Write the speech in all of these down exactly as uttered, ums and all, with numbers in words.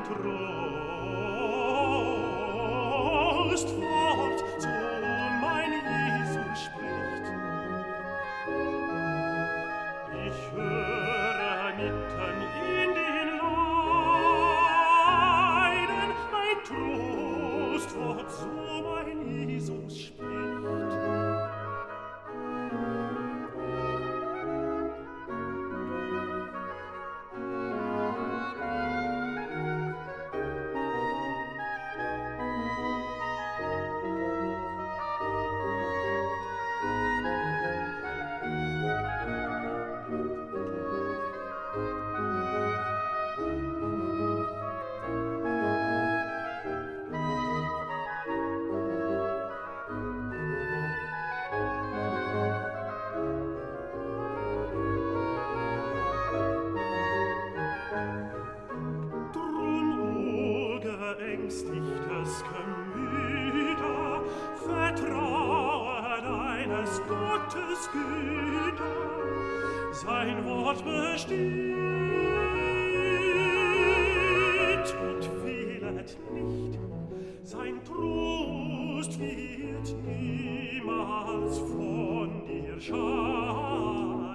Trostwort, so mein Jesus spricht. Ich höre mitten in den Leiden ein Trostwort, so mein Jesus spricht. Geängstigtes Gemüter, vertraue deines Gottes Güter, sein Wort besteht und fehlet nicht, sein Trost wird niemals von dir scheiden.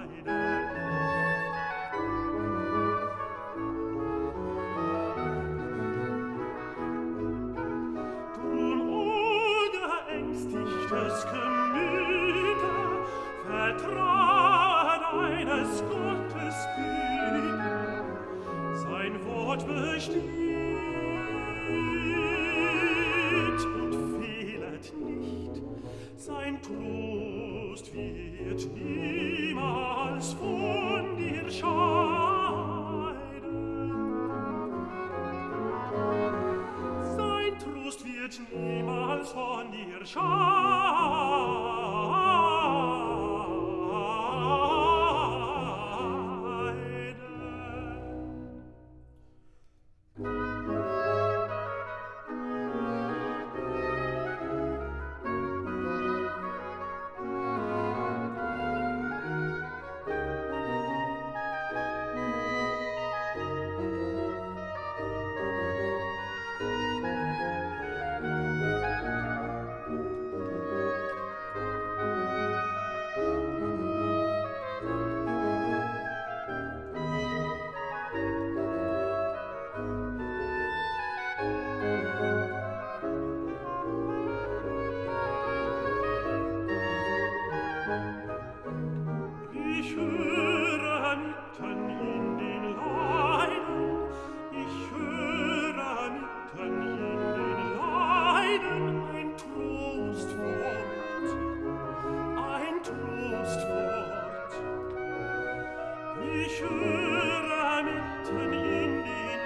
Das Gemüter, vertraue deines Gottes Güter, sein Wort besteht und fehlet nicht, sein Trost wird niemals von dir scheiden. Sein Trost wird niemals von dir scheiden. Ich höre mitten in den Leiden, ich höre mitten in den Leiden ein Trostwort, ein Trostwort. Ich höre mitten in den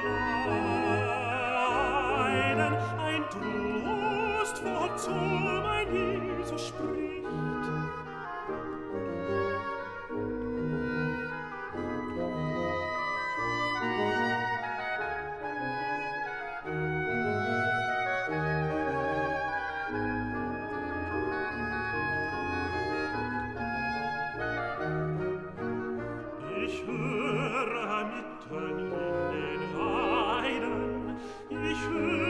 Leiden ein Trostwort, so mein Jesus spricht. Ich höre mitten in den Leiden, ich höre